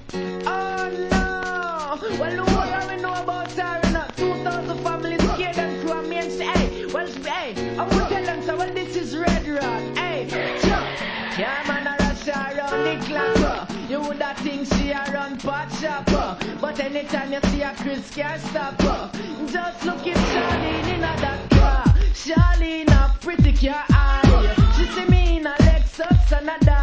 Oh no! Well, what do we know about her? You know, 2,000 families scared and crew and me and say, hey, well, hey, I'm gonna tell them, so well, this is Red Rod, hey, yeah, man, I rush around the clock, you woulda think she a run pot shop, but anytime you see a Chris can't stop, just look at Charlene in a that car, Charlene a pretty car eye, she see me in a Lexus and a